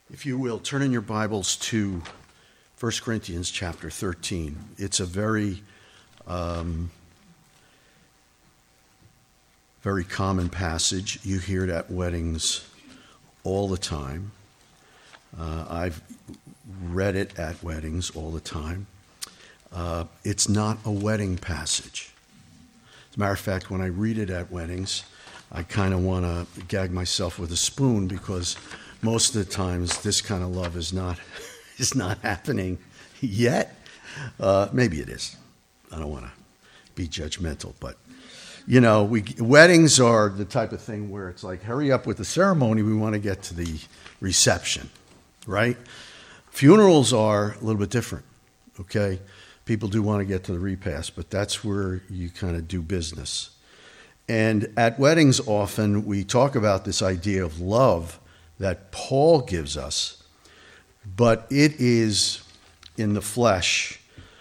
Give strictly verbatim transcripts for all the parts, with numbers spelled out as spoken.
If you will, turn in your Bibles to First Corinthians chapter thirteen. It's a very, um, very common passage. You hear it at weddings all the time. Uh, I've read it at weddings all the time. Uh, it's not a wedding passage. As a matter of fact, when I read it at weddings, I kind of want to gag myself with a spoon because most of the times this kind of love is not is not happening yet. Uh, maybe it is. I don't want to be judgmental, but you know, we weddings are the type of thing where it's like, hurry up with the ceremony. We want to get to the reception, right? Funerals are a little bit different. Okay, people do want to get to the repast, but that's where you kind of do business. And at weddings, often we talk about this idea of love that Paul gives us, but it is in the flesh.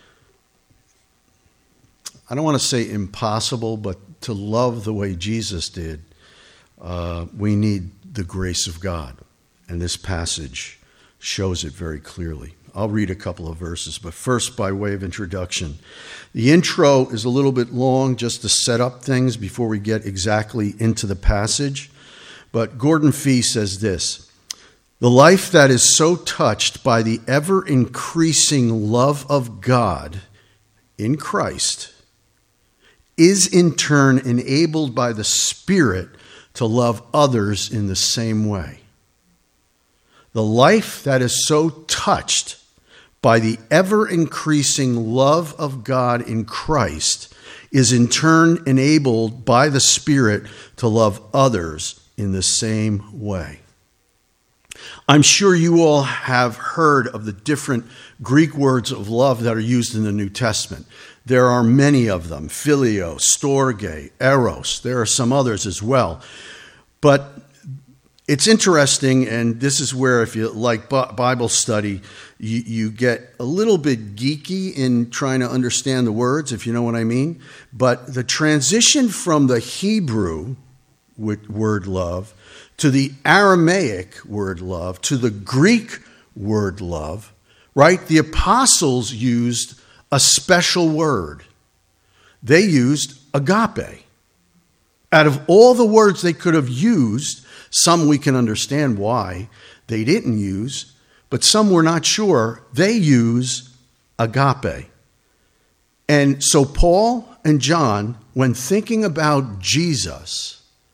I don't want to say impossible, but to love the way Jesus did, uh, we need the grace of God. And this passage shows it very clearly. I'll read a couple of verses, but first, by way of introduction. The intro is a little bit long just to set up things before we get exactly into the passage. But Gordon Fee says this: the life that is so touched by the ever-increasing love of God in Christ is in turn enabled by the Spirit to love others in the same way. The life that is so touched by the ever-increasing love of God in Christ is in turn enabled by the Spirit to love others in the same way. I'm sure you all have heard of the different Greek words of love that are used in the New Testament. There are many of them: phileo, storge, eros. There are some others as well. But it's interesting, and this is where, if you like Bible study, you, you get a little bit geeky in trying to understand the words, if you know what I mean. But the transition from the Hebrew word love to the Aramaic word love to the Greek word love, right? The apostles used a special word. They used agape. Out of all the words they could have used, some we can understand why they didn't use, but some we're not sure. They use agape. And so Paul and John, when thinking about Jesus,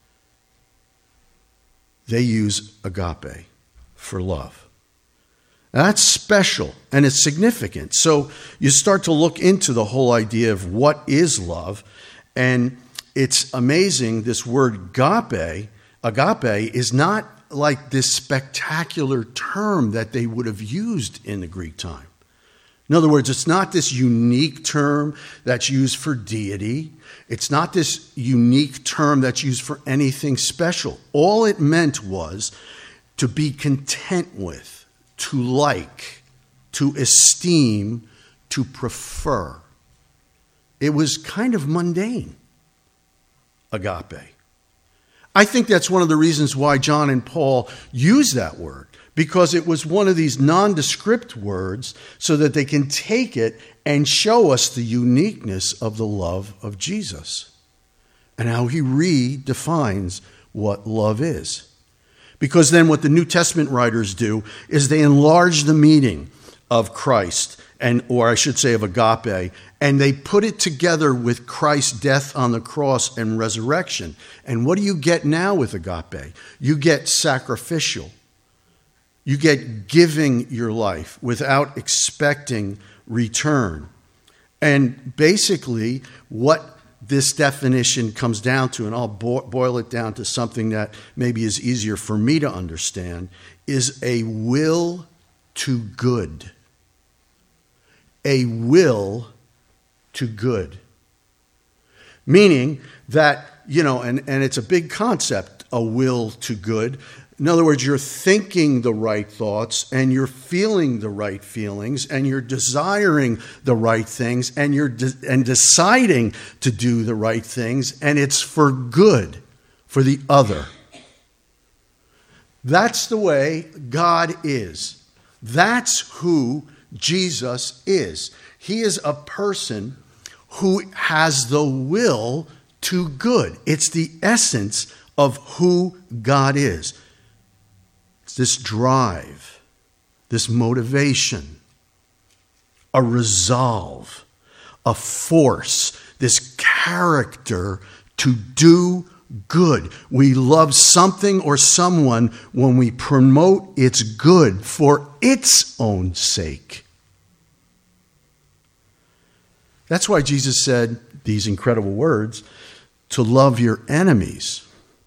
they use agape for love. Now, that's special and it's significant. So you start to look into the whole idea of what is love, and it's amazing. This word agape, agape is not like this spectacular term that they would have used in the Greek time. In other words, it's not this unique term that's used for deity. It's not this unique term that's used for anything special. All it meant was to be content with, to like, to esteem, to prefer. It was kind of mundane, agape. I think that's one of the reasons why John and Paul use that word, because it was one of these nondescript words so that they can take it and show us the uniqueness of the love of Jesus and how he redefines what love is. Because then what the New Testament writers do is they enlarge the meaning of Christ, and or I should say of agape, and they put it together with Christ's death on the cross and resurrection. And what do you get now with agape? You get sacrificial. You get giving your life without expecting return. And basically what this definition comes down to, and I'll bo- boil it down to something that maybe is easier for me to understand, is a will to good. A will to good. Meaning that, you know, and, and it's a big concept, a will to good. In other words, you're thinking the right thoughts and you're feeling the right feelings and you're desiring the right things and you're de- and deciding to do the right things, and it's for good, for the other. That's the way God is. That's who Jesus is. He is a person who has the will to good. It's the essence of who God is. It's this drive, this motivation, a resolve, a force, this character to do good. We love something or someone when we promote its good for its own sake. That's why Jesus said these incredible words, to love your enemies.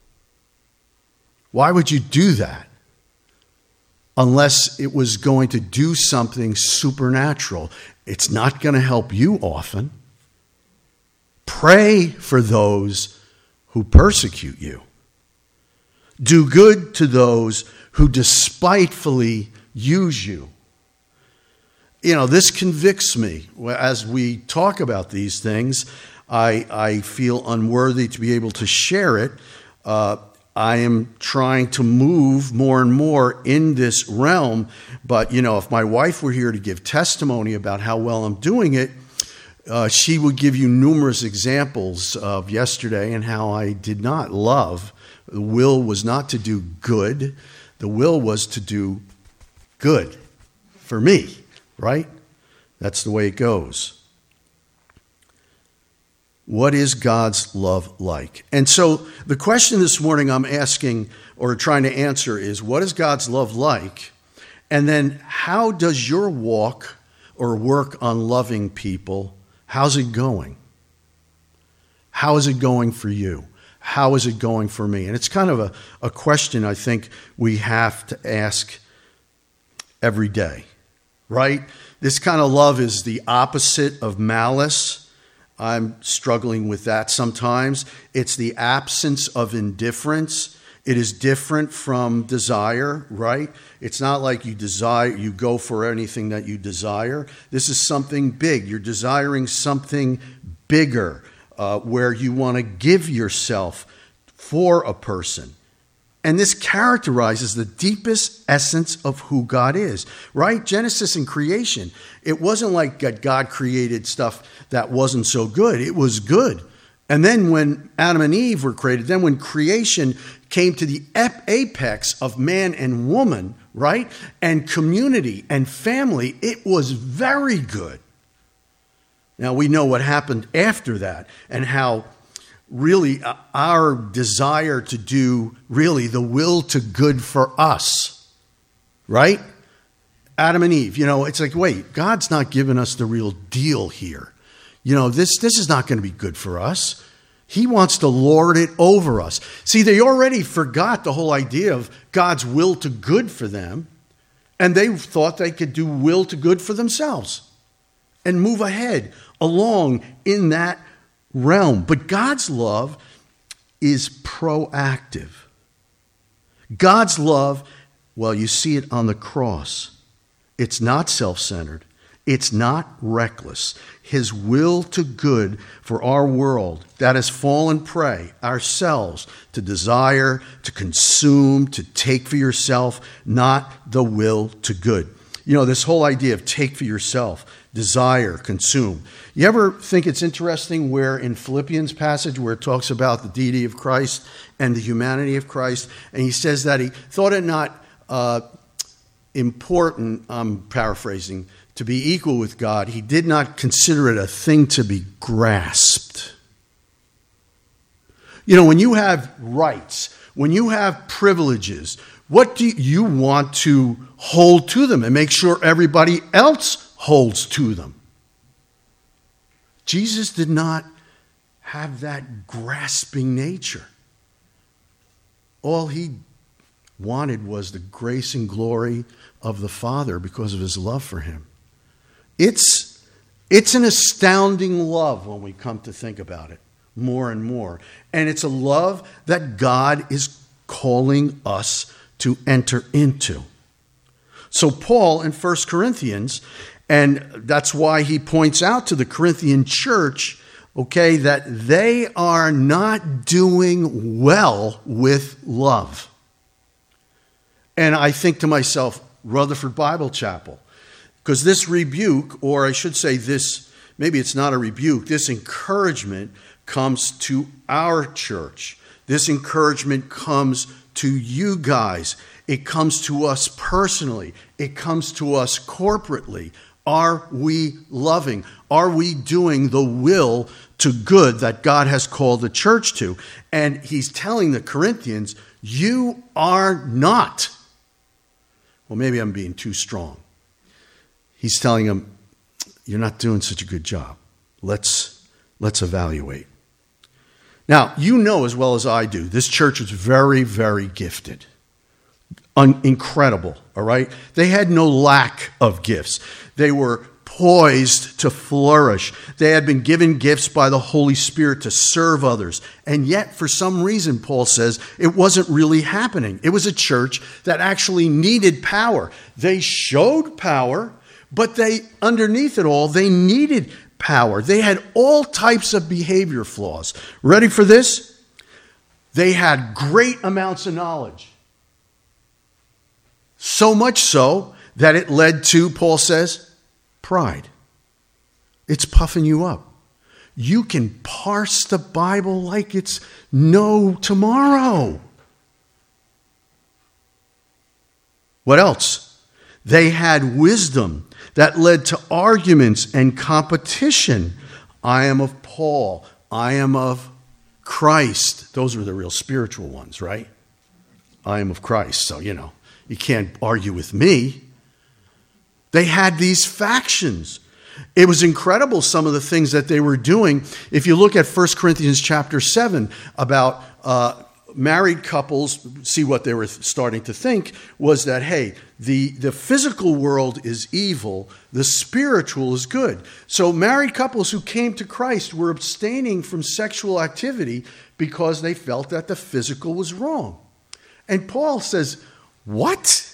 Why would you do that? Unless it was going to do something supernatural. It's not going to help you often. Pray for those who persecute you. Do good to those who despitefully use you. You know, this convicts me. As we talk about these things, I, I feel unworthy to be able to share it. Uh, I am trying to move more and more in this realm. But, you know, if my wife were here to give testimony about how well I'm doing it, uh, she would give you numerous examples of yesterday and how I did not love. The will was not to do good. The will was to do good for me, right? That's the way it goes. What is God's love like? And so the question this morning I'm asking or trying to answer is, what is God's love like? And then how does your walk or work on loving people, how's it going? How is it going for you? How is it going for me? And it's kind of a, a question I think we have to ask every day, right? This kind of love is the opposite of malice. I'm struggling with that sometimes. It's the absence of indifference. It is different from desire, right? It's not like you desire, you go for anything that you desire. This is something big. You're desiring something bigger, uh, where you want to give yourself for a person. And this characterizes the deepest essence of who God is, right? Genesis and creation. It wasn't like God created stuff that wasn't so good. It was good. And then when Adam and Eve were created, then when creation came to the apex of man and woman, right? And community and family, it was very good. Now we know what happened after that and how really our desire to do really the will to good for us, right? Adam and Eve, you know, it's like, wait, God's not giving us the real deal here. You know, this, this is not going to be good for us. He wants to lord it over us. See, they already forgot the whole idea of God's will to good for them, and they thought they could do will to good for themselves and move ahead along in that realm. But God's love is proactive. God's love, well, you see it on the cross. It's not self-centered. It's not reckless. His will to good for our world that has fallen prey, ourselves, to desire, to consume, to take for yourself, not the will to good. You know, this whole idea of take for yourself, desire, consume. You ever think it's interesting where in Philippians passage where it talks about the deity of Christ and the humanity of Christ, and he says that he thought it not uh, important, I'm paraphrasing, to be equal with God. He did not consider it a thing to be grasped. You know, when you have rights, when you have privileges, what do you want to hold to them and make sure everybody else holds to them? Jesus did not have that grasping nature. All he wanted was the grace and glory of the Father because of his love for him. It's, it's an astounding love when we come to think about it more and more. And it's a love that God is calling us to enter into. So Paul in First Corinthians, and that's why he points out to the Corinthian church, okay, that they are not doing well with love. And I think to myself, Rutherford Bible Chapel, because this rebuke, or I should say this, maybe it's not a rebuke, this encouragement comes to our church. This encouragement comes to you guys. It comes to us personally. It comes to us corporately. Are we loving? Are we doing the will to good that God has called the church to? And he's telling the Corinthians, you are not. Well, maybe I'm being too strong. He's telling them, you're not doing such a good job. Let's, let's evaluate. Now, you know as well as I do, this church is very, very gifted. Un- incredible, all right? They had no lack of gifts. They were poised to flourish. They had been given gifts by the Holy Spirit to serve others. And yet, for some reason, Paul says, it wasn't really happening. It was a church that actually needed power. They showed power, but they, underneath it all, they needed power. They had all types of behavior flaws. Ready for this? They had great amounts of knowledge. So much so that it led to, Paul says, pride. It's puffing you up. You can parse the Bible like it's no tomorrow. What else? They had wisdom that led to arguments and competition. I am of Paul. I am of Christ. Those were the real spiritual ones, right? I am of Christ. So, you know, you can't argue with me. They had these factions. It was incredible, some of the things that they were doing. If you look at First Corinthians chapter seven about uh, married couples, see what they were starting to think was that, hey, the, the physical world is evil, the spiritual is good. So married couples who came to Christ were abstaining from sexual activity because they felt that the physical was wrong. And Paul says, what?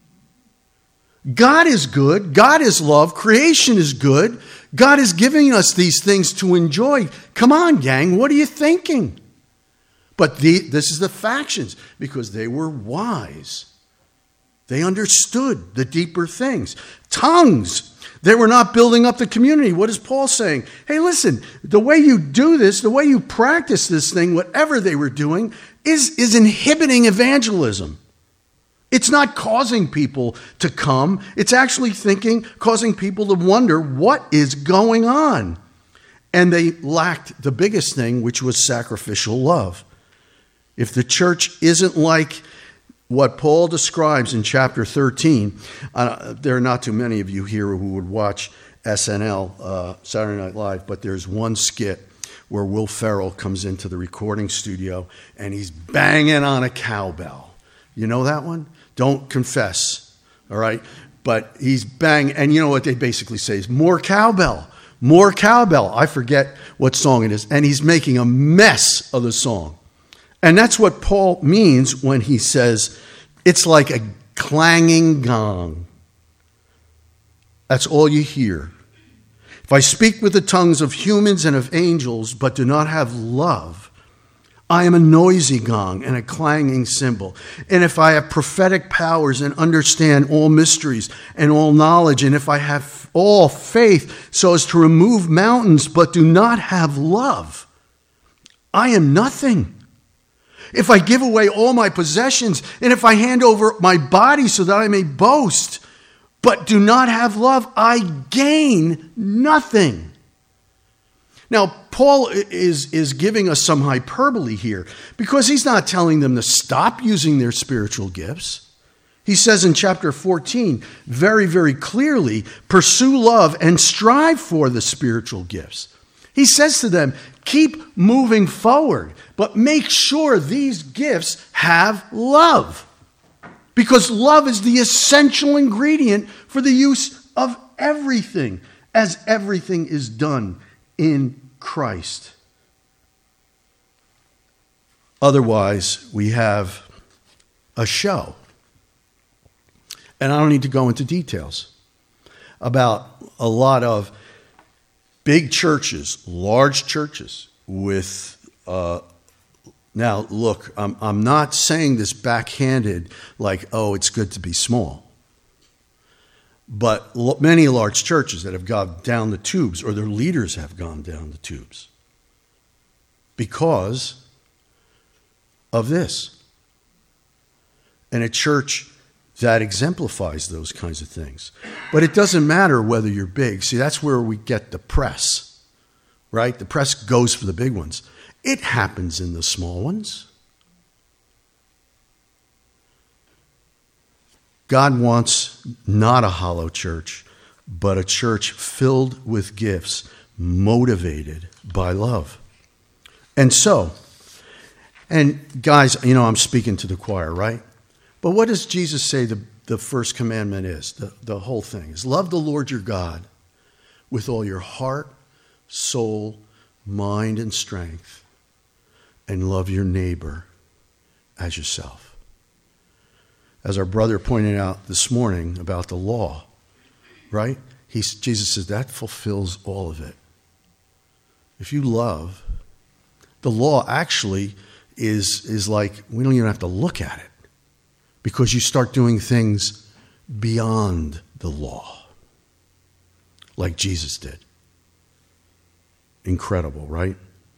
God is good. God is love. Creation is good. God is giving us these things to enjoy. Come on, gang. What are you thinking? But the, this is the factions because they were wise. They understood the deeper things. Tongues. They were not building up the community. What is Paul saying? Hey, listen, the way you do this, the way you practice this thing, whatever they were doing, is, is inhibiting evangelism. It's not causing people to come. It's actually thinking, causing people to wonder what is going on. And they lacked the biggest thing, which was sacrificial love. If the church isn't like what Paul describes in chapter thirteen, uh, there are not too many of you here who would watch S N L, uh, Saturday Night Live, but there's one skit where Will Ferrell comes into the recording studio and he's banging on a cowbell. You know that one? Don't confess, all right? But he's banging, and you know what they basically say is, more cowbell, more cowbell. I forget what song it is, and he's making a mess of the song. And that's what Paul means when he says, it's like a clanging gong. That's all you hear. If I speak with the tongues of humans and of angels, but do not have love, I am a noisy gong and a clanging cymbal. And if I have prophetic powers and understand all mysteries and all knowledge, and if I have all faith so as to remove mountains, but do not have love, I am nothing. If I give away all my possessions, and if I hand over my body so that I may boast, but do not have love, I gain nothing. Now, Paul is, is giving us some hyperbole here because he's not telling them to stop using their spiritual gifts. He says in chapter fourteen, very, very clearly, pursue love and strive for the spiritual gifts. He says to them, keep moving forward, but make sure these gifts have love. Because love is the essential ingredient for the use of everything, as everything is done in Christ. Otherwise, we have a show. And I don't need to go into details about a lot of big churches, large churches with uh, Now, look, I'm, I'm not saying this backhanded like, oh, it's good to be small. But many large churches that have gone down the tubes, or their leaders have gone down the tubes, because of this. And a church that exemplifies those kinds of things. But it doesn't matter whether you're big. See, that's where we get the press, right? The press goes for the big ones. It happens in the small ones. God wants not a hollow church, but a church filled with gifts, motivated by love. And so, and guys, you know, I'm speaking to the choir, right? But what does Jesus say the, the first commandment is? The, the whole thing is love the Lord your God with all your heart, soul, mind, and strength, and love your neighbor as yourself. As our brother pointed out this morning about the law, right? He's, Jesus says that fulfills all of it. If you love, the law actually is, is like, we don't even have to look at it because you start doing things beyond the law, like Jesus did. Incredible, right?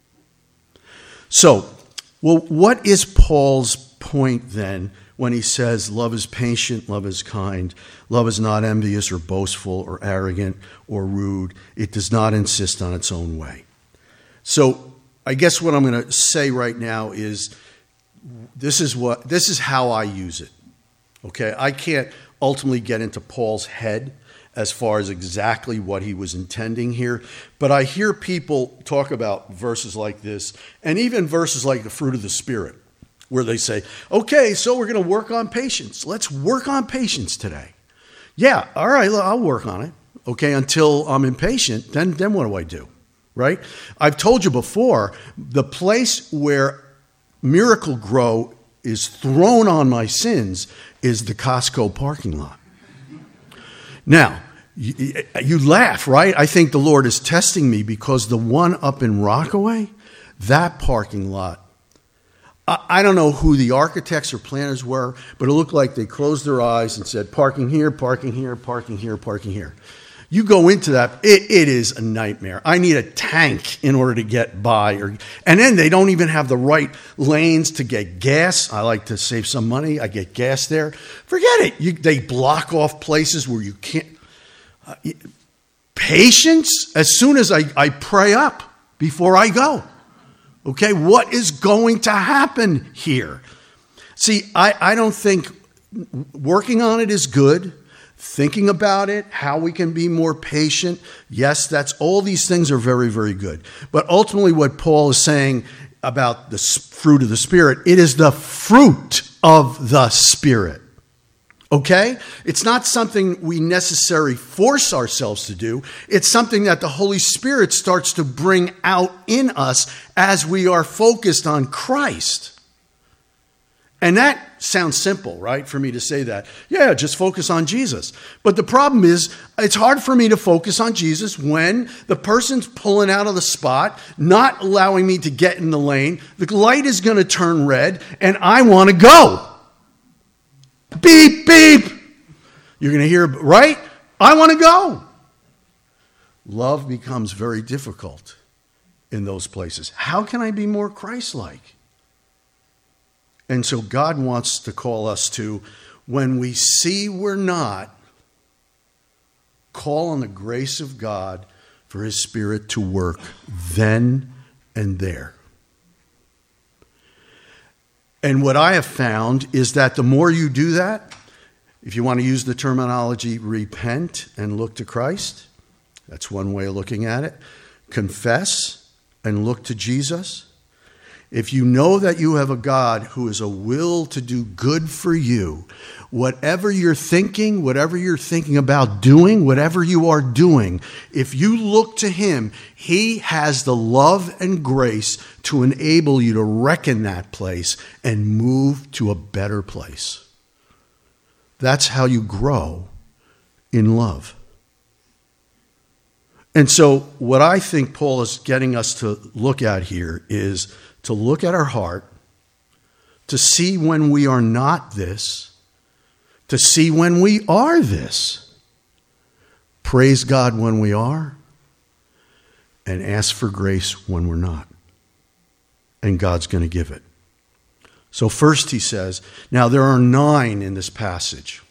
So, well, what is Paul's point then when he says love is patient, love is kind, love is not envious or boastful or arrogant or rude. It does not insist on its own way. So I guess what I'm going to say right now is this is what this is how I use it. Okay, I can't ultimately get into Paul's head as far as exactly what he was intending here, but I hear people talk about verses like this, and even verses like the fruit of the Spirit, where they say, okay, so we're going to work on patience. Let's work on patience today. Yeah, all right, I'll work on it. Okay, until I'm impatient, then, then what do I do? Right? I've told you before, the place where Miracle Grow is thrown on my sins is the Costco parking lot. Now, you, you laugh, right? I think the Lord is testing me because the one up in Rockaway, that parking lot, I don't know who the architects or planners were, but it looked like they closed their eyes and said, parking here, parking here, parking here, parking here. You go into that, it, it is a nightmare. I need a tank in order to get by. Or, and then they don't even have the right lanes to get gas. I like to save some money. I get gas there. Forget it. You, they block off places where you can't. Uh, patience, as soon as I, I pray up before I go. Okay, what is going to happen here? See, I, I don't think working on it is good. Thinking about it, how we can be more patient. Yes, that's all these things are very, very good. But ultimately what Paul is saying about the fruit of the Spirit, it is the fruit of the Spirit. Okay? It's not something we necessarily force ourselves to do. It's something that the Holy Spirit starts to bring out in us as we are focused on Christ. And that sounds simple, right, for me to say that. Yeah, just focus on Jesus. But the problem is, it's hard for me to focus on Jesus when the person's pulling out of the spot, not allowing me to get in the lane. The light is going to turn red, and I want to go. Beep, beep. You're going to hear, right? I want to go. Love becomes very difficult in those places. How can I be more Christ-like? And so God wants to call us to, when we see we're not, call on the grace of God for His Spirit to work then and there. And what I have found is that the more you do that, if you want to use the terminology repent and look to Christ, that's one way of looking at it. Confess and look to Jesus. If you know that you have a God who is a will to do good for you, whatever you're thinking, whatever you're thinking about doing, whatever you are doing, if you look to Him, He has the love and grace to enable you to reckon that place and move to a better place. That's how you grow in love. And so what I think Paul is getting us to look at here is to look at our heart to see when we are not this, to see when we are this. Praise God when we are, and ask for grace when we're not. And God's going to give it. So first he says, now there are nine in this passage.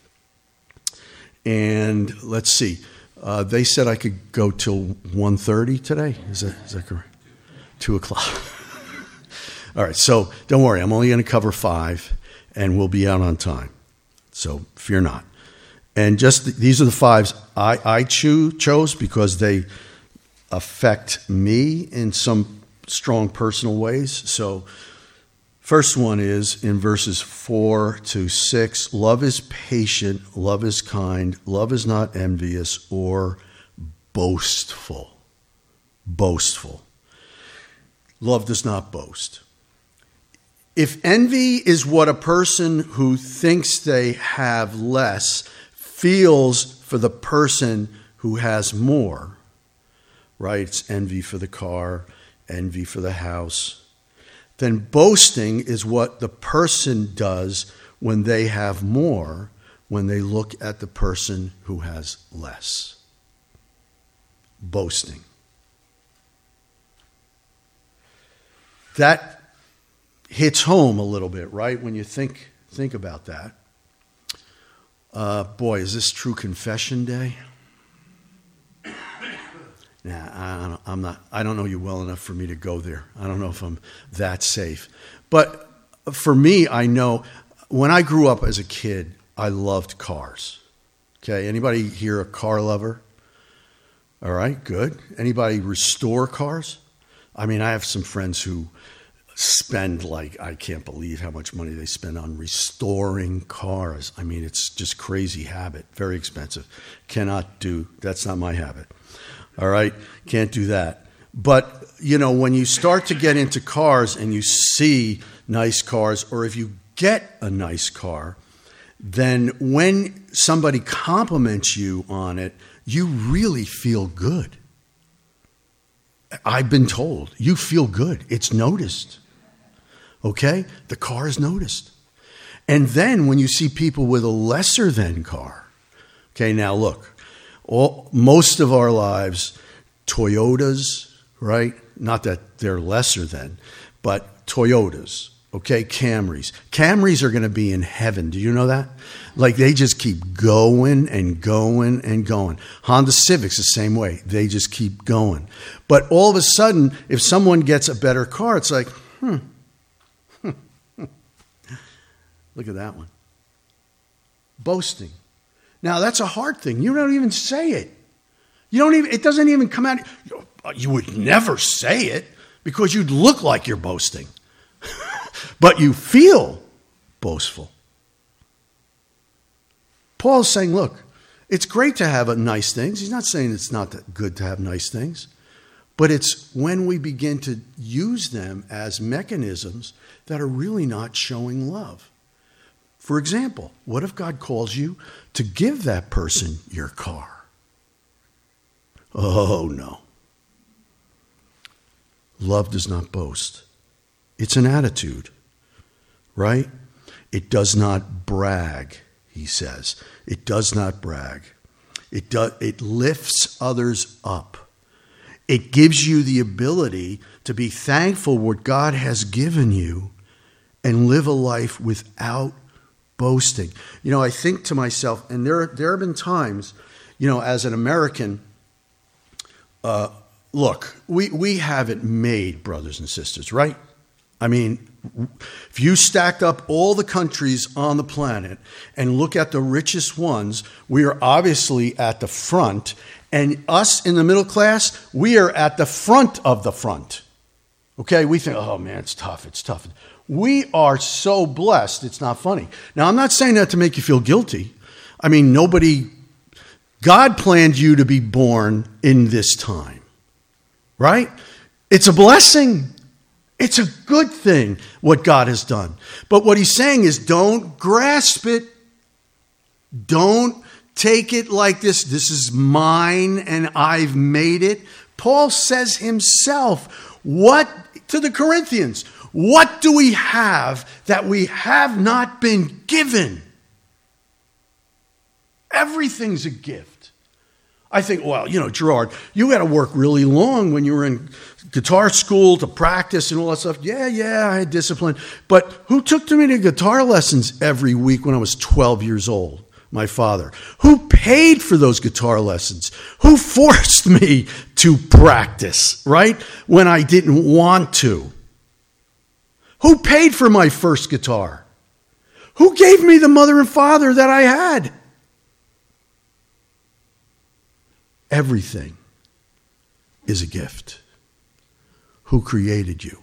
And let's see, uh, they said I could go till one thirty today. Is that, is that correct? Two o'clock. All right, so don't worry, I'm only going to cover five, and we'll be out on time. So fear not. And just th- these are the fives I, I cho- chose because they affect me in some strong personal ways. So first one is in verses four to six. Love is patient, love is kind, love is not envious or boastful. Boastful. Love does not boast. If envy is what a person who thinks they have less feels for the person who has more, right? It's envy for the car, envy for the house. Then boasting is what the person does when they have more, when they look at the person who has less. Boasting. That hits home a little bit, right? When you think think about that. Uh, boy, is this true confession day? Nah, I don't, I'm not. I don't know you well enough for me to go there. I don't know if I'm that safe. But for me, I know when I grew up as a kid, I loved cars. Okay, anybody here a car lover? All right, good. Anybody restore cars? I mean, I have some friends who spend like, I can't believe how much money they spend on restoring cars. I mean, it's just crazy habit. Very expensive. Cannot do, that's not my habit. All right? Can't do that. But, you know, when you start to get into cars and you see nice cars, or if you get a nice car, then when somebody compliments you on it, you really feel good. I've been told, you feel good. It's noticed. Okay? The car is noticed. And then when you see people with a lesser than car, okay, now look, all, most of our lives, Toyotas, right? Not that they're lesser than, but Toyotas, okay, Camrys. Camrys are going to be in heaven. Do you know that? Like they just keep going and going and going. Honda Civics the same way. They just keep going. But all of a sudden, if someone gets a better car, it's like, hmm. Look at that one. Boasting. Now, that's a hard thing. You don't even say it. You don't even, it doesn't even come out. You would never say it because you'd look like you're boasting. But you feel boastful. Paul's saying, look, it's great to have nice things. He's not saying it's not that good to have nice things. But it's when we begin to use them as mechanisms that are really not showing love. For example, what if God calls you to give that person your car? Oh, no. Love does not boast. It's an attitude, right? It does not brag, he says. It does not brag. It do, it lifts others up. It gives you the ability to be thankful for what God has given you and live a life without boasting. You know, I think to myself, and there, there have been times, you know, as an American, uh, look, we, we have it made, brothers and sisters, right? I mean, if you stacked up all the countries on the planet and look at the richest ones, we are obviously at the front. And us in the middle class, we are at the front of the front. Okay, we think, oh man, it's tough, it's tough. We are so blessed, it's not funny. Now, I'm not saying that to make you feel guilty. I mean, nobody, God planned you to be born in this time, right? It's a blessing. It's a good thing what God has done. But what he's saying is don't grasp it. Don't take it like this. This is mine and I've made it. Paul says himself, what to the Corinthians? What do we have that we have not been given? Everything's a gift. I think, well, you know, Gerard, you had to work really long when you were in guitar school to practice and all that stuff. Yeah, yeah, I had discipline. But who took me to guitar lessons every week when I was twelve years old? My father. Who paid for those guitar lessons? Who forced me to practice, right? When I didn't want to? Who paid for my first guitar? Who gave me the mother and father that I had? Everything is a gift. Who created you?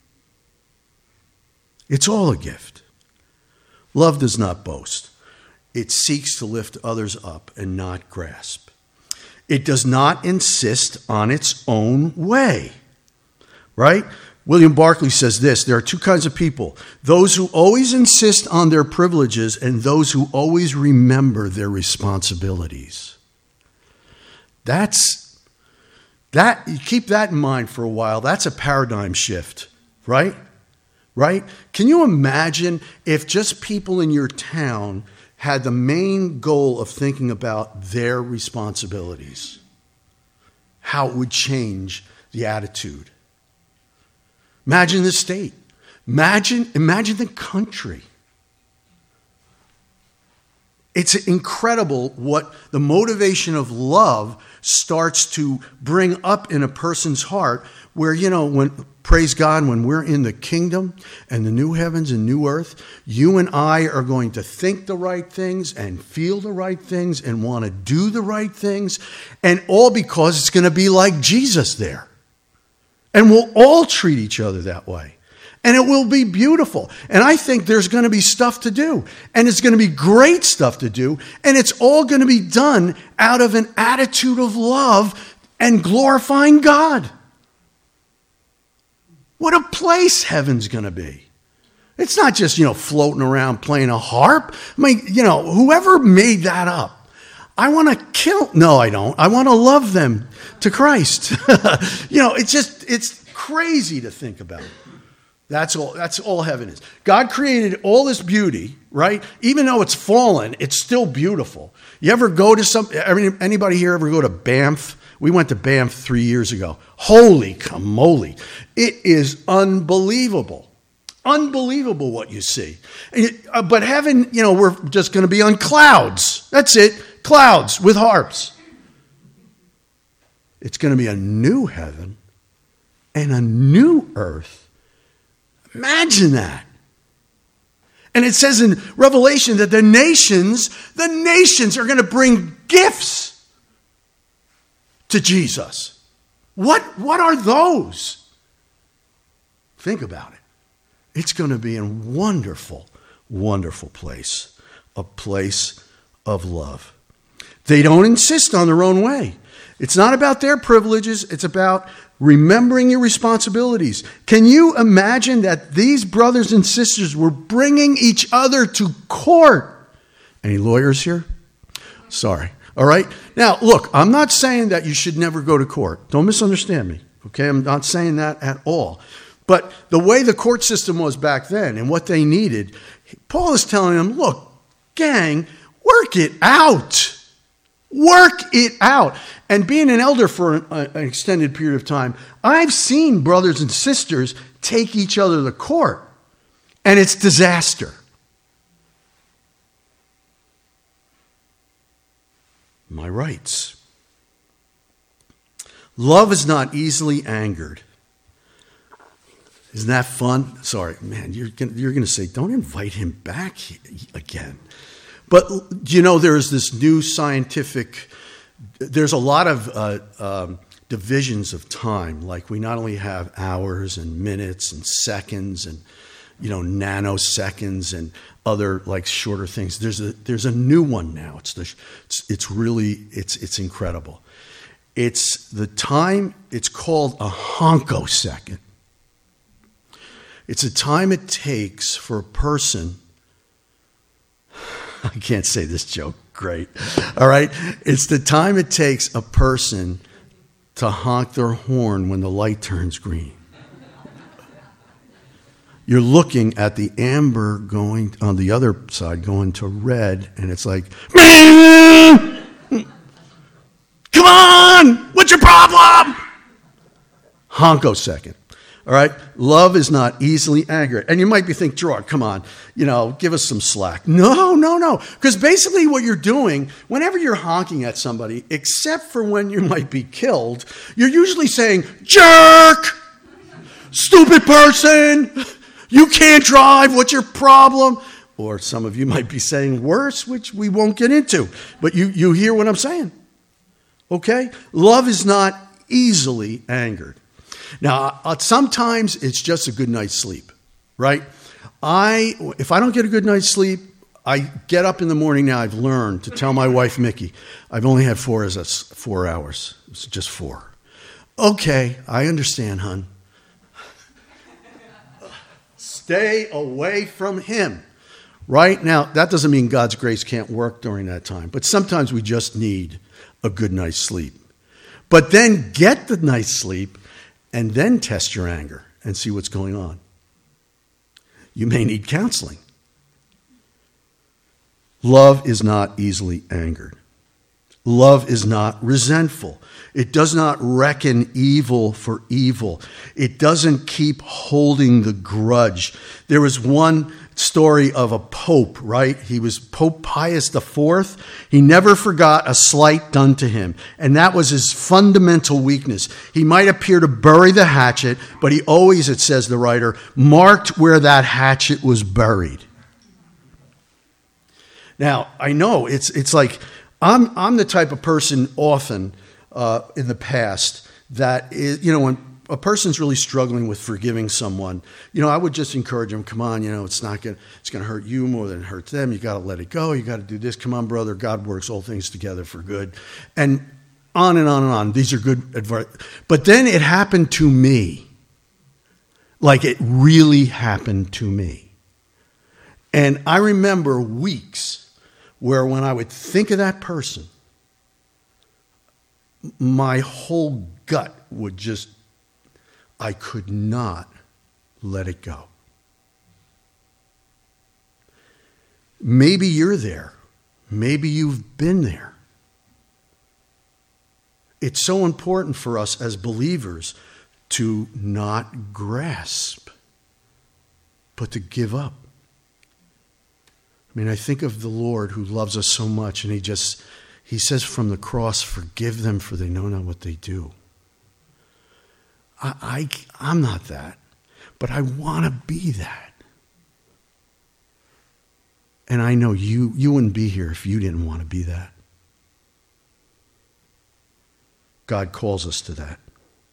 It's all a gift. Love does not boast. It seeks to lift others up and not grasp. It does not insist on its own way, right? William Barclay says this: there are two kinds of people, those who always insist on their privileges and those who always remember their responsibilities. That's, that, you keep that in mind for a while. That's a paradigm shift, right? Right? Can you imagine if just people in your town had the main goal of thinking about their responsibilities? How it would change the attitude. Imagine the state. Imagine, imagine the country. It's incredible what the motivation of love starts to bring up in a person's heart where, you know, when, praise God, when we're in the kingdom and the new heavens and new earth, you and I are going to think the right things and feel the right things and want to do the right things, and all because it's going to be like Jesus there. And we'll all treat each other that way. And it will be beautiful. And I think there's going to be stuff to do. And it's going to be great stuff to do. And it's all going to be done out of an attitude of love and glorifying God. What a place heaven's going to be. It's not just, you know, floating around playing a harp. I mean, you know, whoever made that up, I want to kill. No, I don't. I want to love them to Christ. You know, it's just, it's crazy to think about. That's all, that's all heaven is. God created all this beauty, right? Even though it's fallen, it's still beautiful. You ever go to some, anybody here ever go to Banff? We went to Banff three years ago. Holy camole. It is unbelievable. Unbelievable what you see. But heaven, you know, we're just going to be on clouds. That's it. Clouds with harps. It's going to be a new heaven and a new earth. Imagine that. And it says in Revelation that the nations, the nations are going to bring gifts to Jesus. What, what are those? Think about it. It's going to be a wonderful, wonderful place. A place of love. They don't insist on their own way. It's not about their privileges. It's about remembering your responsibilities. Can you imagine that these brothers and sisters were bringing each other to court? Any lawyers here? Sorry. All right. Now, look, I'm not saying that you should never go to court. Don't misunderstand me. Okay. I'm not saying that at all. But the way the court system was back then and what they needed, Paul is telling them, look, gang, work it out. Work it out. And being an elder for an, uh, an extended period of time, I've seen brothers and sisters take each other to court, and it's disaster. My rights. Love is not easily angered. Isn't that fun? Sorry, man, you're gonna, you're going to say, don't invite him back again. But, you know, there's this new scientific, there's a lot of uh, um, divisions of time. Like we not only have hours and minutes and seconds and, you know, nanoseconds and other like shorter things. There's a there's a new one now. It's the it's, it's really it's it's incredible. It's the time. It's called a honkosecond. It's a time it takes for a person. I can't say this joke great. All right. It's the time it takes a person to honk their horn when the light turns green. You're looking at the amber going on the other side, going to red, and it's like, come on, what's your problem? Honko second. All right? Love is not easily angered. And you might be thinking, Gerard, come on, you know, give us some slack. No, no, no. Because basically what you're doing, whenever you're honking at somebody, except for when you might be killed, you're usually saying, jerk, stupid person, you can't drive, what's your problem? Or some of you might be saying worse, which we won't get into. But you, you hear what I'm saying. Okay? Love is not easily angered. Now, uh, sometimes it's just a good night's sleep, right? I, if I don't get a good night's sleep, I get up in the morning now. I've learned to tell my wife, Mickey, I've only had four, as a, four hours. It's just four. Okay, I understand, hon. Stay away from him. Right? Now, that doesn't mean God's grace can't work during that time, but sometimes we just need a good night's sleep. But then get the night's sleep and then test your anger and see what's going on. You may need counseling. Love is not easily angered. Love is not resentful. It does not reckon evil for evil. It doesn't keep holding the grudge. There was one story of a pope, right? He was Pope Pius the Fourth. He never forgot a slight done to him, and that was his fundamental weakness. He might appear to bury the hatchet, but he always, it says the writer, marked where that hatchet was buried. Now, I know it's it's like I'm I'm the type of person often uh, in the past that is, you know, when a person's really struggling with forgiving someone, you know, I would just encourage them, come on, you know, it's not going to, it's going to hurt you more than it hurts them. You got to let it go. You got to do this. Come on, brother. God works all things together for good. And on and on and on. These are good advice. But then it happened to me. Like it really happened to me. And I remember weeks where when I would think of that person, my whole gut would just, I could not let it go. Maybe you're there. Maybe you've been there. It's so important for us as believers to not grasp, but to give up. I mean, I think of the Lord who loves us so much, and he just, he says from the cross, forgive them for they know not what they do. I, I, I'm not that, but I want to be that. And I know you, you wouldn't be here if you didn't want to be that. God calls us to that.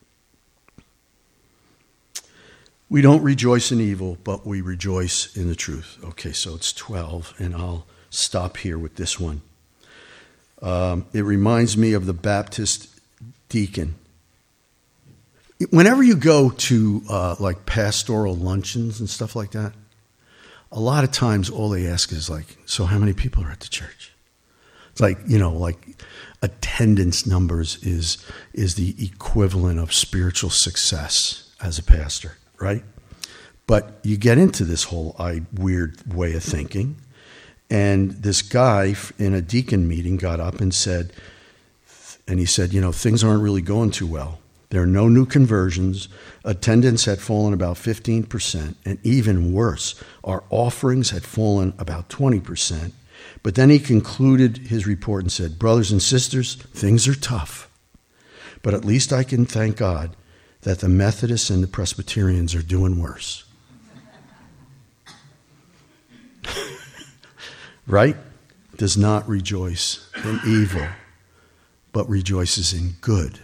We don't rejoice in evil, but we rejoice in the truth. Okay, so it's twelve, and I'll stop here with this one. Um, it reminds me of the Baptist deacon. Whenever you go to uh, like pastoral luncheons and stuff like that, a lot of times all they ask is like, so how many people are at the church? It's like, you know, like attendance numbers is is the equivalent of spiritual success as a pastor, right? But you get into this whole I, weird way of thinking, and this guy in a deacon meeting got up and said, and he said, you know, things aren't really going too well. There are no new conversions. Attendance had fallen about fifteen percent. And even worse, our offerings had fallen about twenty percent. But then he concluded his report and said, brothers and sisters, things are tough. But at least I can thank God that the Methodists and the Presbyterians are doing worse. Right? Does not rejoice in evil, but rejoices in good.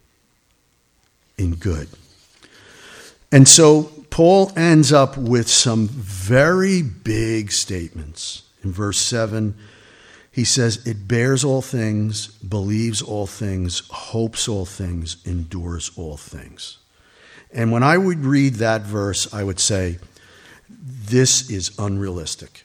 In good. And so Paul ends up with some very big statements. In verse seven, he says, it bears all things, believes all things, hopes all things, endures all things. And when I would read that verse, I would say, this is unrealistic.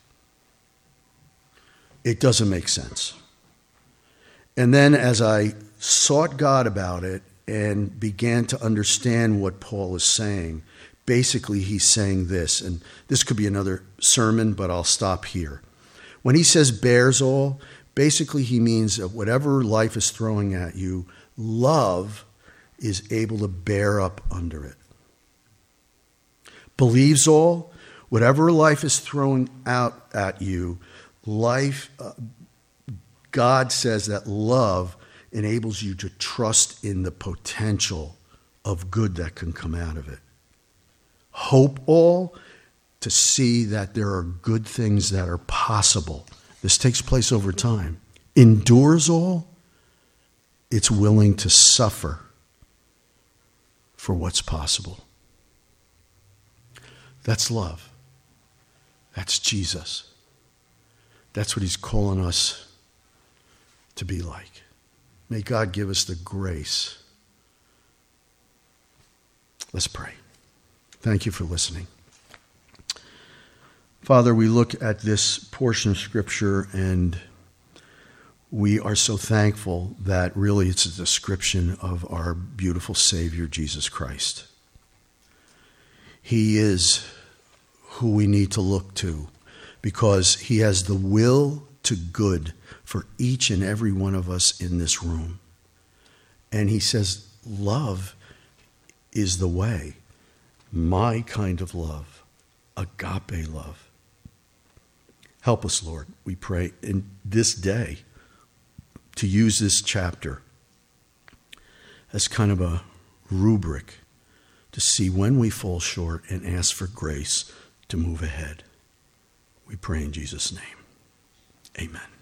It doesn't make sense. And then as I sought God about it, and began to understand what Paul is saying, basically he's saying this, and this could be another sermon, but I'll stop here. When he says bears all, basically he means that whatever life is throwing at you, love is able to bear up under it. Believes all, whatever life is throwing out at you, life, uh, God says that love enables you to trust in the potential of good that can come out of it. Hope all, to see that there are good things that are possible. This takes place over time. Endures all, it's willing to suffer for what's possible. That's love. That's Jesus. That's what he's calling us to be like. May God give us the grace. Let's pray. Thank you for listening. Father, we look at this portion of Scripture and we are so thankful that really it's a description of our beautiful Savior, Jesus Christ. He is who we need to look to because he has the will to good for each and every one of us in this room. And he says, love is the way. My kind of love, agape love. Help us, Lord, we pray, in this day to use this chapter as kind of a rubric to see when we fall short and ask for grace to move ahead. We pray in Jesus' name. Amen.